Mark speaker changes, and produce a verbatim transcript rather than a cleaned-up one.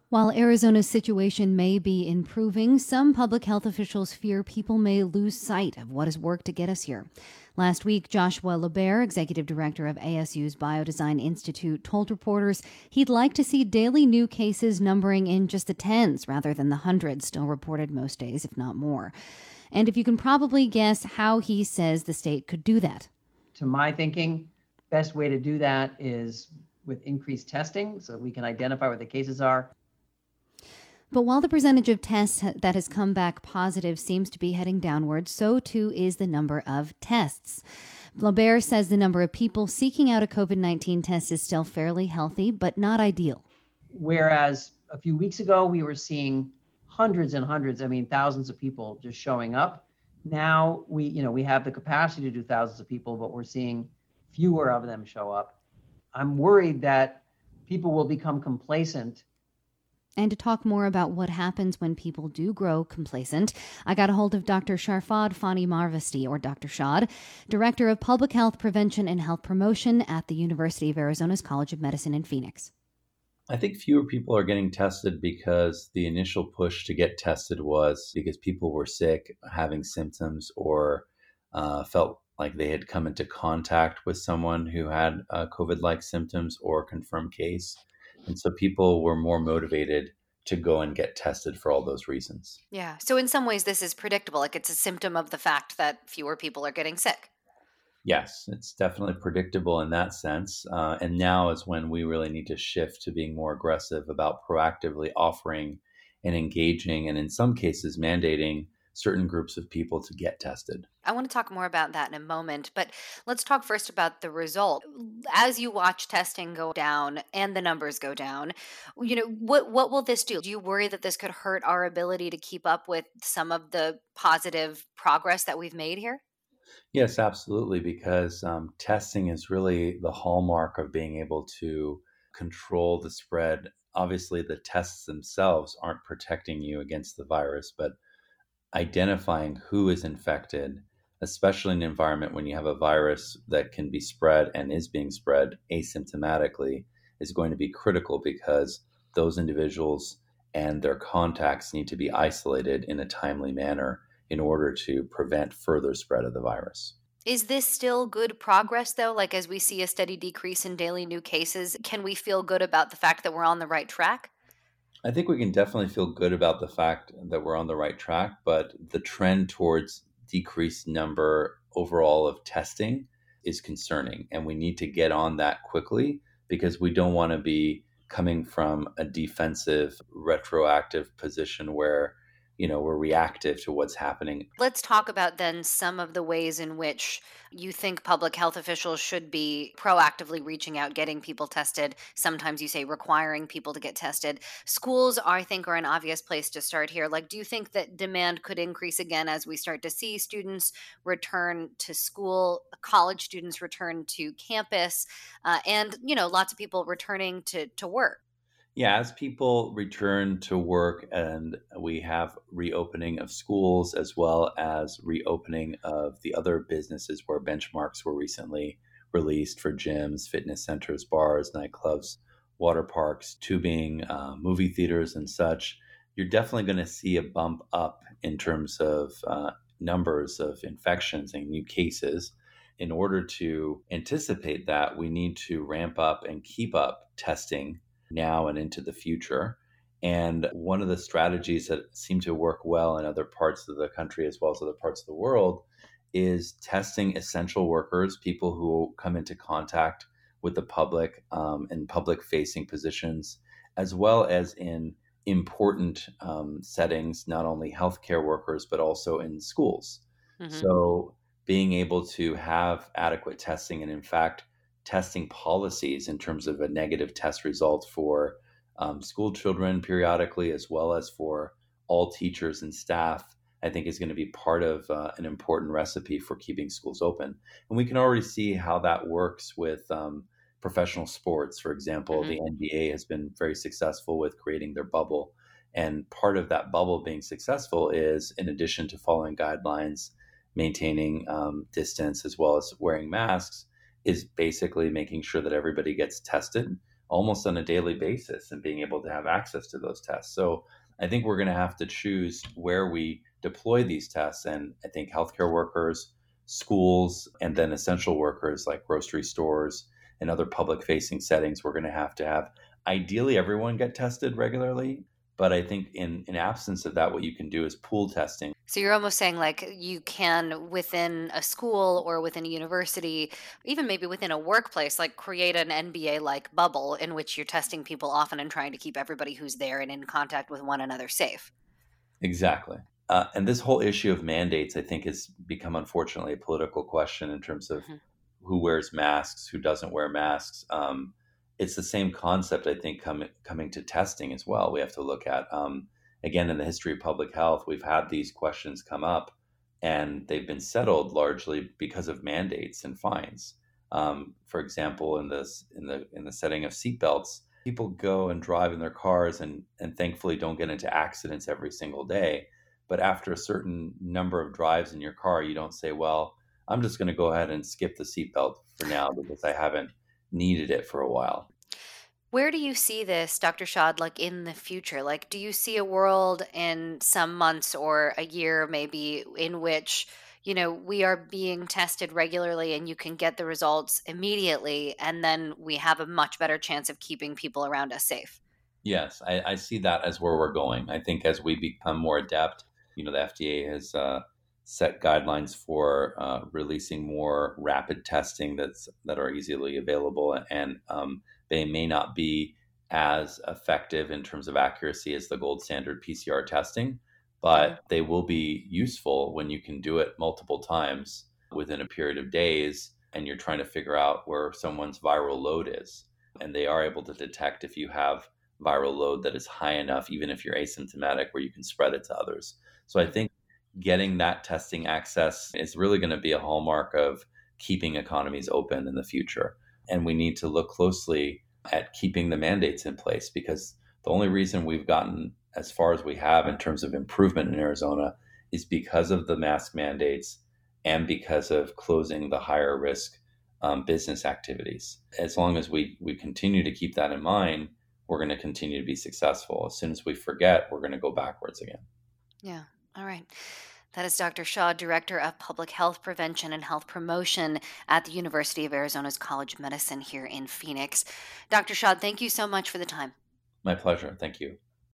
Speaker 1: While Arizona's situation may be improving, some public health officials fear people may lose sight of what has worked to get us here. Last week, Joshua LeBaire, executive director of A S U's Biodesign Institute, told reporters he'd like to see daily new cases numbering in just the tens rather than the hundreds still reported most days, if not more. And if you can probably guess how he says the state could do that.
Speaker 2: To my thinking, best way to do that is with increased testing so we can identify where the cases are.
Speaker 1: But while the percentage of tests that has come back positive seems to be heading downward, so too is the number of tests. LeBaire says the number of people seeking out a COVID nineteen test is still fairly healthy, but not ideal.
Speaker 2: Whereas a few weeks ago, we were seeing hundreds and hundreds, I mean, thousands of people just showing up. Now we, you know, we have the capacity to do thousands of people, but we're seeing fewer of them show up. I'm worried that people will become complacent.
Speaker 1: And to talk more about what happens when people do grow complacent, I got a hold of Doctor Sharfad Fani Marvesti, or Doctor Shad, Director of Public Health Prevention and Health Promotion at the University of Arizona's College of Medicine in Phoenix.
Speaker 3: I think fewer people are getting tested because the initial push to get tested was because people were sick, having symptoms, or uh, felt like they had come into contact with someone who had uh, COVID-like symptoms or confirmed case. And so people were more motivated to go and get tested for all those reasons.
Speaker 4: Yeah. So in some ways, this is predictable. Like it's a symptom of the fact that fewer people are getting sick.
Speaker 3: Yes, it's definitely predictable in that sense. Uh, and now is when we really need to shift to being more aggressive about proactively offering and engaging, and in some cases mandating certain groups of people to get tested.
Speaker 4: I want to talk more about that in a moment, but let's talk first about the result. As you watch testing go down and the numbers go down, you know, what what will this do? Do you worry that this could hurt our ability to keep up with some of the positive progress that we've made here?
Speaker 3: Yes, absolutely, because um, testing is really the hallmark of being able to control the spread. Obviously, the tests themselves aren't protecting you against the virus, but identifying who is infected, especially in an environment when you have a virus that can be spread and is being spread asymptomatically, is going to be critical because those individuals and their contacts need to be isolated in a timely manner in order to prevent further spread of the virus.
Speaker 4: Is this still good progress, though? Like, as we see a steady decrease in daily new cases, can we feel good about the fact that we're on the right track?
Speaker 3: I think we can definitely feel good about the fact that we're on the right track, but the trend towards decreased number overall of testing is concerning, and we need to get on that quickly because we don't want to be coming from a defensive, retroactive position where, you know, we're reactive to what's happening.
Speaker 4: Let's talk about then some of the ways in which you think public health officials should be proactively reaching out, getting people tested. Sometimes you say requiring people to get tested. Schools, I think, are an obvious place to start here. Like, do you think that demand could increase again as we start to see students return to school, college students return to campus, uh, and, you know, lots of people returning to, to work?
Speaker 3: Yeah, as people return to work and we have reopening of schools as well as reopening of the other businesses where benchmarks were recently released for gyms, fitness centers, bars, nightclubs, water parks, tubing, uh, movie theaters, and such, you're definitely going to see a bump up in terms of uh, numbers of infections and new cases. In order to anticipate that, we need to ramp up and keep up testing now and into the future. And one of the strategies that seem to work well in other parts of the country as well as other parts of the world is testing essential workers, people who come into contact with the public um, in public facing positions, as well as in important um, settings, not only healthcare workers, but also in schools. Mm-hmm. So being able to have adequate testing and, in fact, testing policies in terms of a negative test result for um, school children periodically, as well as for all teachers and staff, I think is going to be part of uh, an important recipe for keeping schools open. And we can already see how that works with um, professional sports. For example, mm-hmm. the N B A has been very successful with creating their bubble. And part of that bubble being successful is, in addition to following guidelines, maintaining um, distance, as well as wearing masks, is basically making sure that everybody gets tested almost on a daily basis and being able to have access to those tests. So I think we're going to have to choose where we deploy these tests. And I think healthcare workers, schools, and then essential workers like grocery stores and other public facing settings, we're going to have to have ideally everyone get tested regularly. But I think in, in absence of that, what you can do is pool testing.
Speaker 4: So you're almost saying like you can within a school or within a university, even maybe within a workplace, like create an N B A like bubble in which you're testing people often and trying to keep everybody who's there and in contact with one another safe.
Speaker 3: Exactly. Uh, and this whole issue of mandates, I think, has become unfortunately a political question in terms of
Speaker 4: Mhm.
Speaker 3: who wears masks, who doesn't wear masks. Um, it's the same concept, I think, coming coming to testing as well. We have to look at um, again in the history of public health, we've had these questions come up, and they've been settled largely because of mandates and fines. Um, for example, in this in the in the setting of seatbelts, people go and drive in their cars and and thankfully don't get into accidents every single day. But after a certain number of drives in your car, you don't say, well, I'm just going to go ahead and skip the seatbelt for now because I haven't needed it for a while.
Speaker 4: Where do you see this, Doctor Shad, like in the future? Like, do you see a world in some months or a year maybe in which, you know, we are being tested regularly and you can get the results immediately, and then we have a much better chance of keeping people around us safe?
Speaker 3: Yes, I, I see that as where we're going. I think as we become more adept, you know, the F D A has uh, set guidelines for uh, releasing more rapid testing that's that are easily available, and um, they may not be as effective in terms of accuracy as the gold standard P C R testing,
Speaker 4: Hmm.
Speaker 3: but they will be useful when you can do it multiple times within a period of days, and you're trying to figure out where someone's viral load is, and they are able to detect if you have viral load that is high enough, even if you're asymptomatic, where you can spread it to others. So I think getting that testing access is really going to be a hallmark of keeping economies open in the future. And we need to look closely at keeping the mandates in place, because the only reason we've gotten as far as we have in terms of improvement in Arizona is because of the mask mandates and because of closing the higher risk um, business activities. As long as we, we continue to keep that in mind, we're going to continue to be successful. As soon as we forget, we're going to go backwards again.
Speaker 4: Yeah. All right. That is Doctor Shaw, Director of Public Health Prevention and Health Promotion at the University of Arizona's College of Medicine here in Phoenix. Doctor Shaw, thank you so much for the time.
Speaker 3: My pleasure. Thank you.